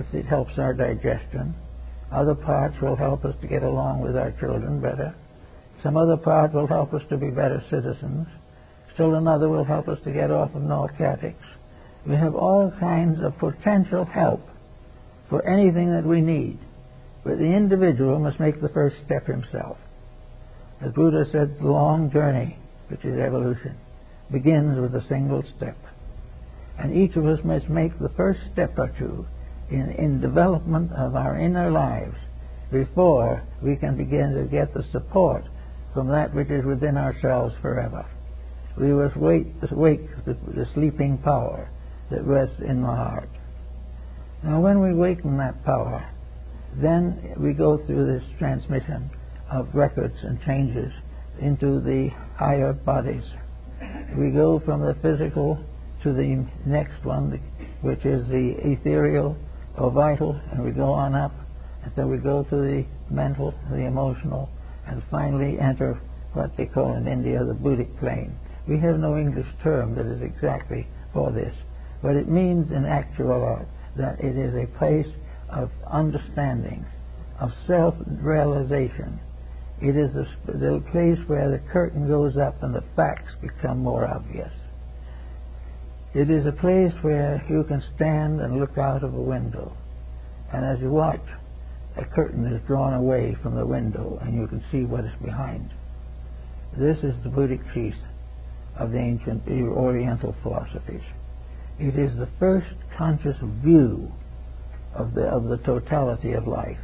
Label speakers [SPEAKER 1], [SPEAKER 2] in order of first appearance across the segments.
[SPEAKER 1] it helps our digestion. Other parts will help us to get along with our children better. Some other part will help us to be better citizens. Still another will help us to get off of narcotics. We have all kinds of potential help for anything that we need. But the individual must make the first step himself. As Buddha said, the long journey, which is evolution, begins with a single step. And each of us must make the first step or two in development of our inner lives before we can begin to get the support from that which is within ourselves forever. We must wake the sleeping power that rests in the heart. Now when we waken that power, then we go through this transmission of records and changes into the higher bodies. We go from the physical to the next one, which is the ethereal or vital, and we go on up until we go to the mental, the emotional, and finally enter what they call in India the Buddhic plane. We have no English term that is exactly for this, but it means in actual that it is a place of understanding, of self-realization. It is the place where the curtain goes up and the facts become more obvious. It is a place where you can stand and look out of a window, and as you watch, a curtain is drawn away from the window and you can see what is behind. This is the Buddhic truth of the ancient Oriental philosophies. It is the first conscious view of the totality of life.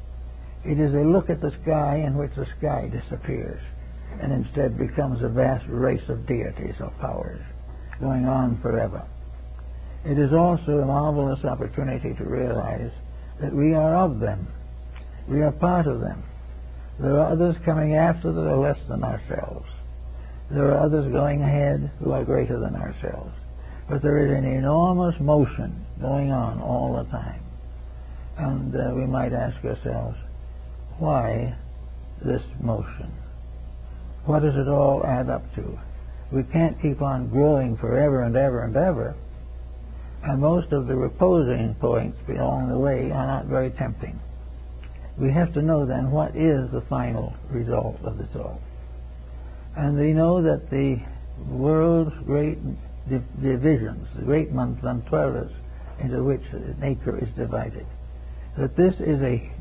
[SPEAKER 1] It is a look at the sky in which the sky disappears and instead becomes a vast race of deities or powers going on forever. It is also a marvelous opportunity to realize that we are of them. We are part of them. There are others coming after that are less than ourselves. There are others going ahead who are greater than ourselves. But there is an enormous motion going on all the time. And we might ask ourselves, why this motion? What does it all add up to? We can't keep on growing forever and ever and ever. And most of the reposing points along the way are not very tempting. We have to know then what is the final result of this all. And we know that the world's great divisions, the great mantvaras into which nature is divided, that this is a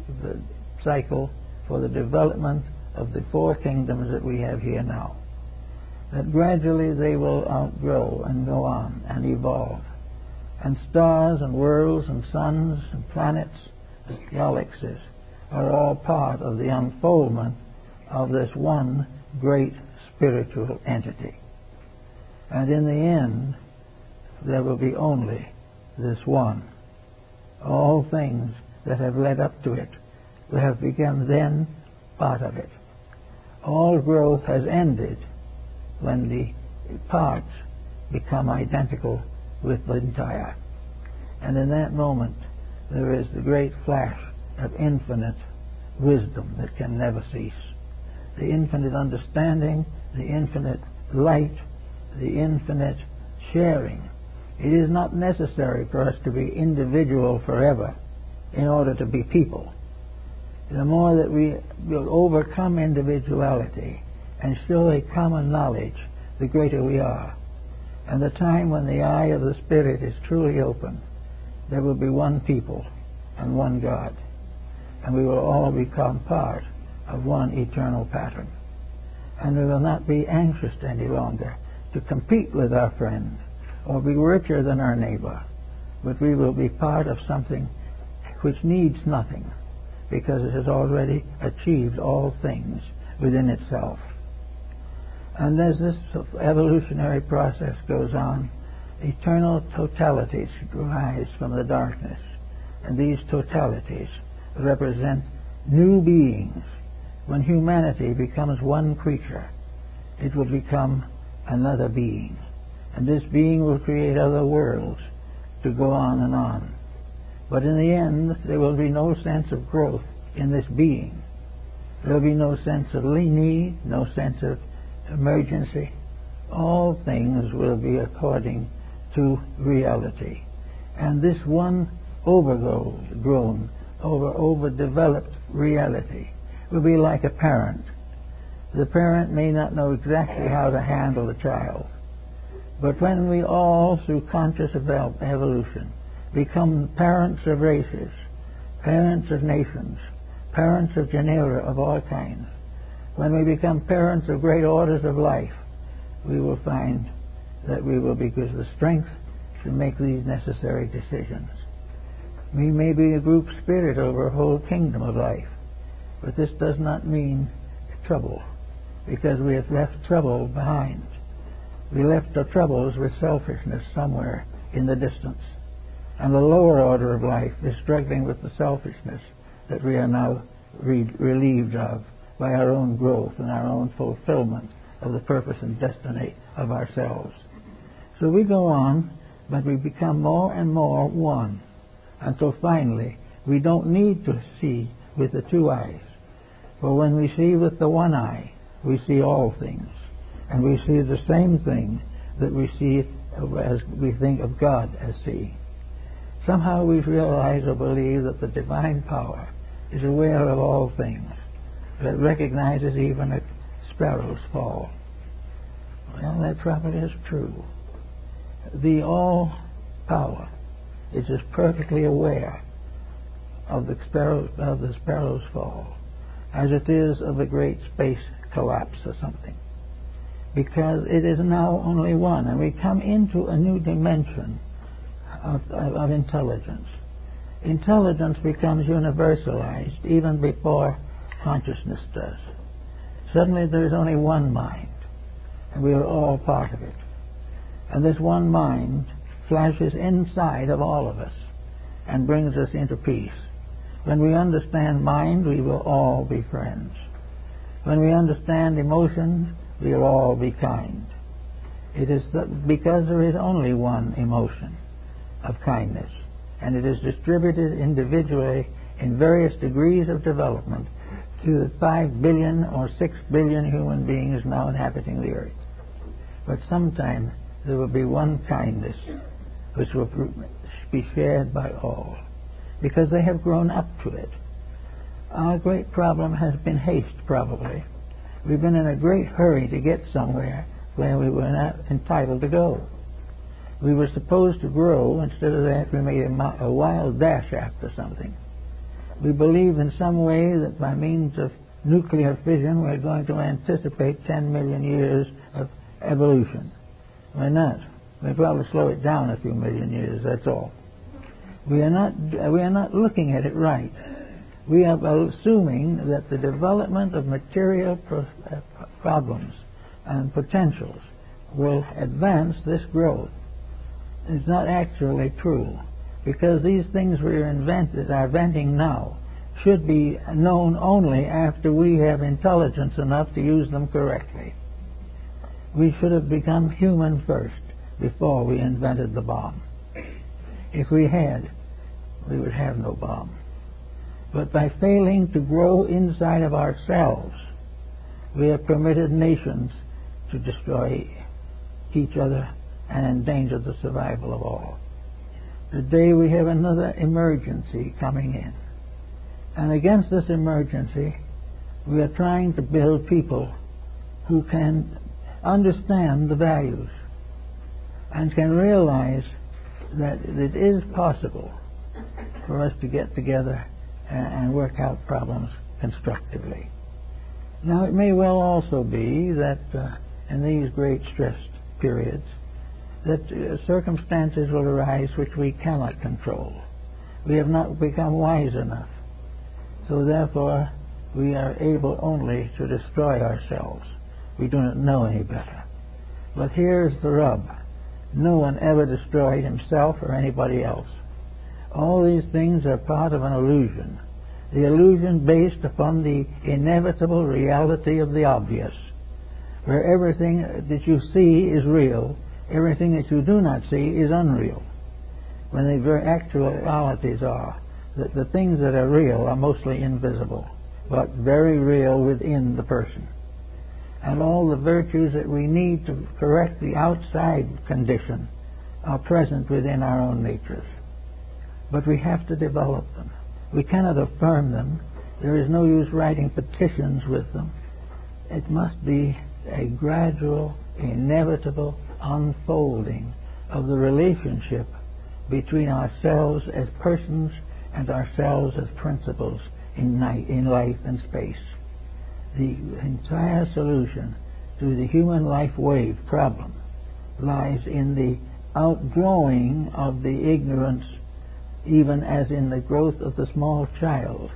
[SPEAKER 1] cycle for the development of the four kingdoms that we have here now. That gradually they will outgrow and go on and evolve. And stars and worlds and suns and planets and galaxies are all part of the unfoldment of this one great spiritual entity. And in the end, there will be only this one. All things that have led up to it will have become then part of it. All growth has ended when the parts become identical with the entire. And in that moment, there is the great flash of infinite wisdom that can never cease. The infinite understanding, the infinite light, the infinite sharing. It is not necessary for us to be individual forever in order to be people. The more that we will overcome individuality and show a common knowledge, the greater we are. And the time when the eye of the Spirit is truly open, there will be one people and one God. And we will all become part of one eternal pattern. And we will not be anxious any longer to compete with our friend or be richer than our neighbor, but we will be part of something which needs nothing because it has already achieved all things within itself. And as this evolutionary process goes on, eternal totalities rise from the darkness, and these totalities represent new beings. When humanity becomes one creature, it will become another being, and this being will create other worlds to go on and on. But in the end, there will be no sense of growth in this being. There will be no sense of need, no sense of emergency. All things will be according to reality. And this one overdeveloped reality. We'll be like a parent. The parent may not know exactly how to handle the child. But when we all, through conscious evolution, become parents of races, parents of nations, parents of genera of all kinds, when we become parents of great orders of life, we will find that we will be given the strength to make these necessary decisions. We may be a group spirit over a whole kingdom of life, but this does not mean trouble, because we have left trouble behind. We left our troubles with selfishness somewhere in the distance, and the lower order of life is struggling with the selfishness that we are now relieved of by our own growth and our own fulfillment of the purpose and destiny of ourselves. So we go on, but we become more and more one, until finally we don't need to see with the two eyes. For when we see with the one eye, we see all things, and we see the same thing that we see as we think of God as seeing. Somehow we realize or believe that the divine power is aware of all things, that recognizes even a sparrow's fall. Well, that probably is true. The all-power is as perfectly aware of the sparrow's fall as it is of the great space collapse or something, because it is now only one, and we come into a new dimension of intelligence. Intelligence becomes universalized even before consciousness does. Suddenly there is only one mind, and we are all part of it. And this one mind flashes inside of all of us and brings us into peace. When we understand mind, we will all be friends. When we understand emotions, we will all be kind. It is because there is only one emotion of kindness, and it is distributed individually in various degrees of development to the 5 billion or 6 billion human beings now inhabiting the earth. But sometime there will be one kindness which will be shared by all, because they have grown up to it. Our great problem has been haste, probably. We've been in a great hurry to get somewhere where we were not entitled to go. We were supposed to grow. Instead of that, we made a wild dash after something. We believe in some way that by means of nuclear fission we're going to anticipate 10 million years of evolution. We're not. We'll probably slow it down a few million years, that's all. We are not looking at it right. We are assuming that the development of material problems and potentials will advance this growth. It's not actually true, because these things we are inventing now should be known only after we have intelligence enough to use them correctly. We should have become human first before we invented the bomb. If we had, we would have no bomb. But by failing to grow inside of ourselves, we have permitted nations to destroy each other and endanger the survival of all. Today we have another emergency coming in. And against this emergency, we are trying to build people who can understand the values and can realize that it is possible for us to get together and work out problems constructively. Now, it may well also be that in these great stressed periods, that circumstances will arise which we cannot control. We have not become wise enough. So therefore, we are able only to destroy ourselves. We do not know any better. But here's the rub. No one ever destroyed himself or anybody else. All these things are part of an illusion. The illusion based upon the inevitable reality of the obvious, where everything that you see is real, everything that you do not see is unreal. When the very actualities are that the things that are real are mostly invisible, but very real within the person. And all the virtues that we need to correct the outside condition are present within our own natures. but we have to develop them. We cannot affirm them. There is no use writing petitions with them. It must be a gradual, inevitable unfolding of the relationship between ourselves as persons and ourselves as principles in life and space. The entire solution to the human life wave problem lies in the outgrowing of the ignorance, even as in the growth of the small child.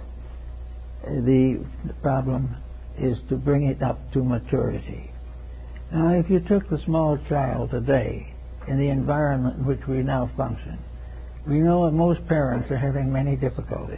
[SPEAKER 1] The problem is to bring it up to maturity. Now, if you took the small child today in the environment in which we now function, we know that most parents are having many difficulties.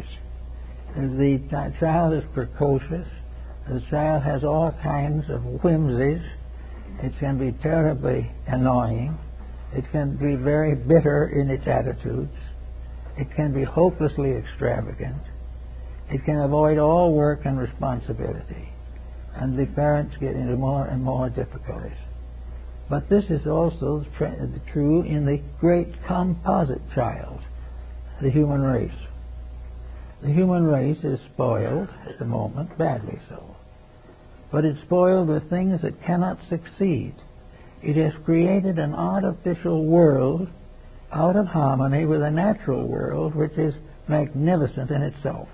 [SPEAKER 1] The child is precocious. The child has all kinds of whimsies. It can be terribly annoying. It can be very bitter in its attitudes. It can be hopelessly extravagant. It can avoid all work and responsibility. And the parents get into more and more difficulties. But this is also true in the great composite child, the human race. The human race is spoiled at the moment, badly so. But it's spoiled with things that cannot succeed. It has created an artificial world out of harmony with a natural world which is magnificent in itself.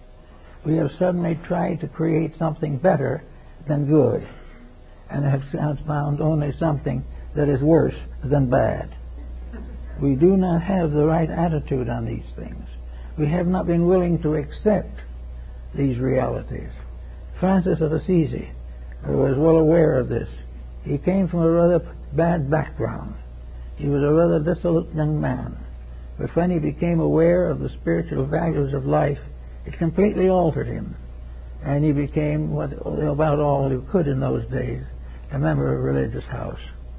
[SPEAKER 1] We have suddenly tried to create something better than good, and have found only something that is worse than bad. We do not have the right attitude on these things. We have not been willing to accept these realities. Francis of Assisi was well aware of this. He came from a rather bad background. He was a rather dissolute young man. But when he became aware of the spiritual values of life, it completely altered him. And he became about all he could in those days, a member of a religious house.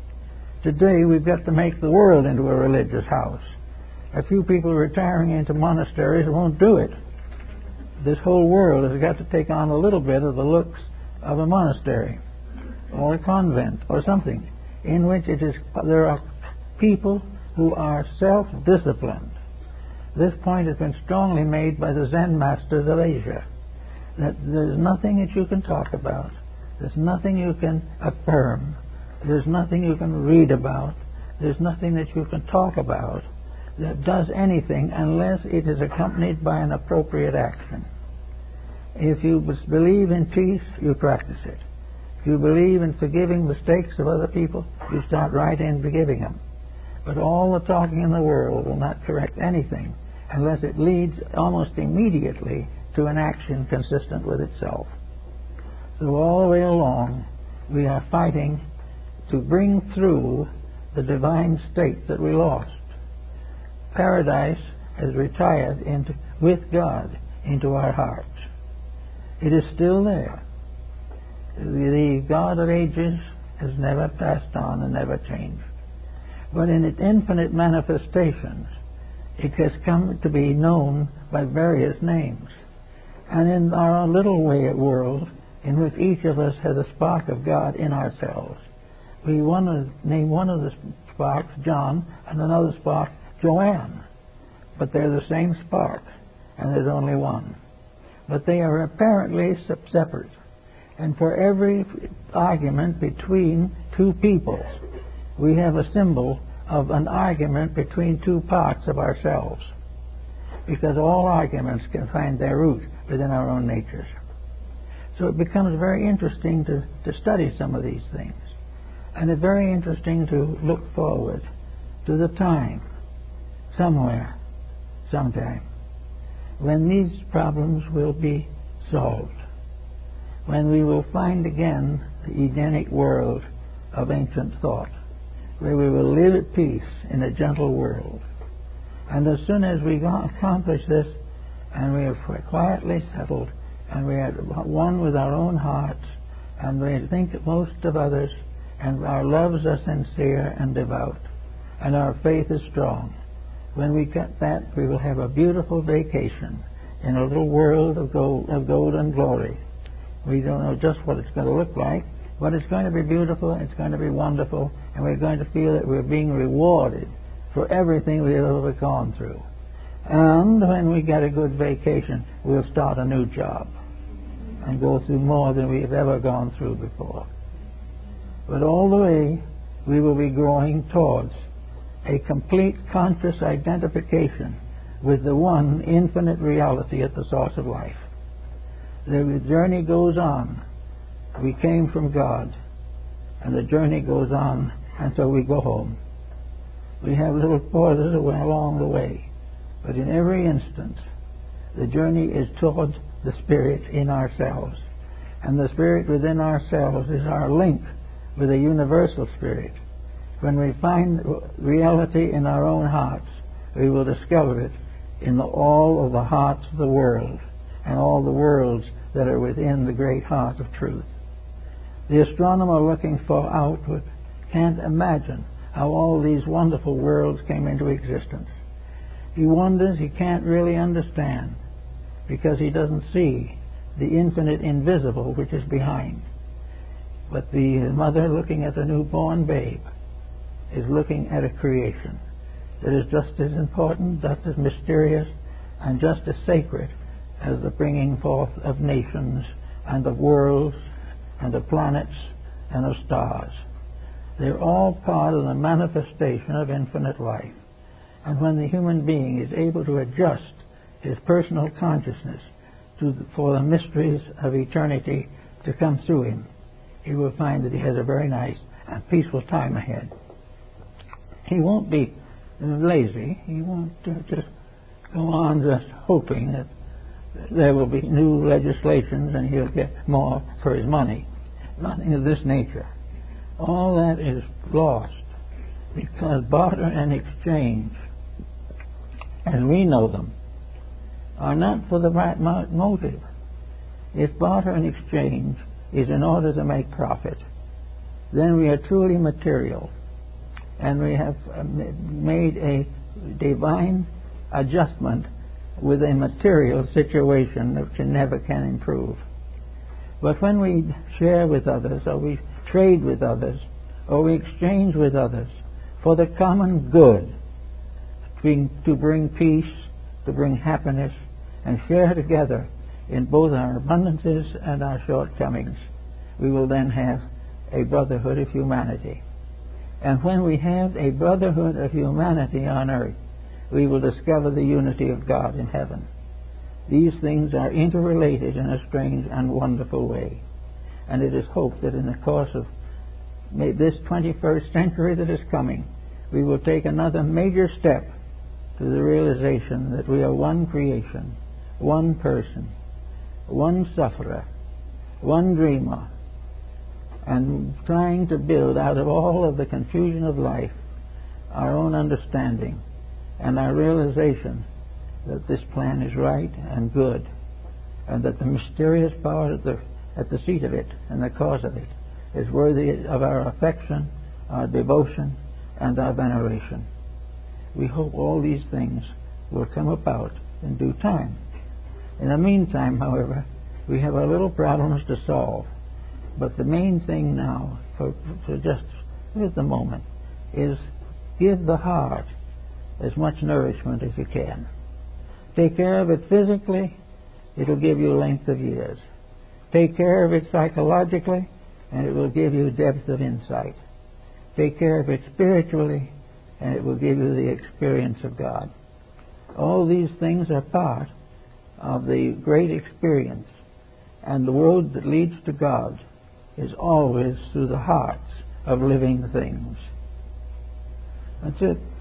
[SPEAKER 1] Today we've got to make the world into a religious house. A few people retiring into monasteries won't do it. This whole world has got to take on a little bit of the looks of a monastery or a convent or something in which there are people who are self-disciplined. This point has been strongly made by the Zen masters of Asia, that there's nothing that you can talk about, there's nothing you can affirm, there's nothing you can read about, there's nothing that you can talk about that does anything unless it is accompanied by an appropriate action. If you believe in peace, you practice it. If you believe in forgiving mistakes of other people, you start right in forgiving them. But all the talking in the world will not correct anything unless it leads almost immediately to an action consistent with itself. So all the way along, we are fighting to bring through the divine state that we lost. Paradise has retired with God into our hearts. It is still there. The God of ages has never passed on and never changed. But in its infinite manifestations, it has come to be known by various names. And in our little world, in which each of us has a spark of God in ourselves, we want to name one of the sparks John and another spark Joanne. But they're the same spark, and there's only one. But they are apparently separate. And for every argument between two people, we have a symbol of an argument between two parts of ourselves. Because all arguments can find their root within our own natures. So it becomes very interesting to study some of these things. And it's very interesting to look forward to the time, somewhere, sometime, when these problems will be solved. When we will find again the Edenic world of ancient thought, where we will live at peace in a gentle world. And as soon as we accomplish this, and we are quietly settled, and we are one with our own hearts, and we think most of others, and our loves are sincere and devout, and our faith is strong, when we get that, we will have a beautiful vacation in a little world of gold and glory. We don't know just what it's going to look like, but it's going to be beautiful, it's going to be wonderful, and we're going to feel that we're being rewarded for everything we've ever gone through. And when we get a good vacation, we'll start a new job and go through more than we've ever gone through before. But all the way, we will be growing towards a complete conscious identification with the one infinite reality at the source of life. The journey goes on. We came from God, and the journey goes on until we go home. We have little pauses along the way, but in every instance, the journey is toward the Spirit in ourselves. And the Spirit within ourselves is our link with a universal Spirit. When we find reality in our own hearts, we will discover it in all of the hearts of the world and all the worlds that are within the great heart of truth. The astronomer looking far outward can't imagine how all these wonderful worlds came into existence. He wonders, he can't really understand, because he doesn't see the infinite invisible which is behind. But the mother looking at the newborn babe is looking at a creation that is just as important, just as mysterious, and just as sacred as the bringing forth of nations and of worlds and of planets and of stars. They're all part of the manifestation of infinite life. And when the human being is able to adjust his personal consciousness for the mysteries of eternity to come through him, he will find that he has a very nice and peaceful time ahead. He won't be lazy. He won't just go on just hoping that there will be new legislations and he'll get more for his money. Nothing of this nature. All that is lost because barter and exchange, as we know them, are not for the right motive. If barter and exchange is in order to make profit, then we are truly material, and we have made a divine adjustment with a material situation which never can improve. But when we share with others, or we trade with others, or we exchange with others for the common good, to bring peace, to bring happiness, and share together in both our abundances and our shortcomings, we will then have a brotherhood of humanity. And when we have a brotherhood of humanity on earth, we will discover the unity of God in heaven. These things are interrelated in a strange and wonderful way. And it is hoped that in the course of this 21st century that is coming, we will take another major step to the realization that we are one creation, one person, one sufferer, one dreamer, and trying to build out of all of the confusion of life our own understanding and our realization that this plan is right and good, and that the mysterious power at the seat of it and the cause of it is worthy of our affection, our devotion, and our veneration. We hope all these things will come about in due time. In the meantime, however, we have our little problems to solve. But the main thing now, for just at the moment, is give the heart as much nourishment as you can. Take care of it physically, it'll give you length of years. Take care of it psychologically, and it will give you depth of insight. Take care of it spiritually, and it will give you the experience of God. All these things are part of the great experience, and the road that leads to God is always through the hearts of living things. That's it.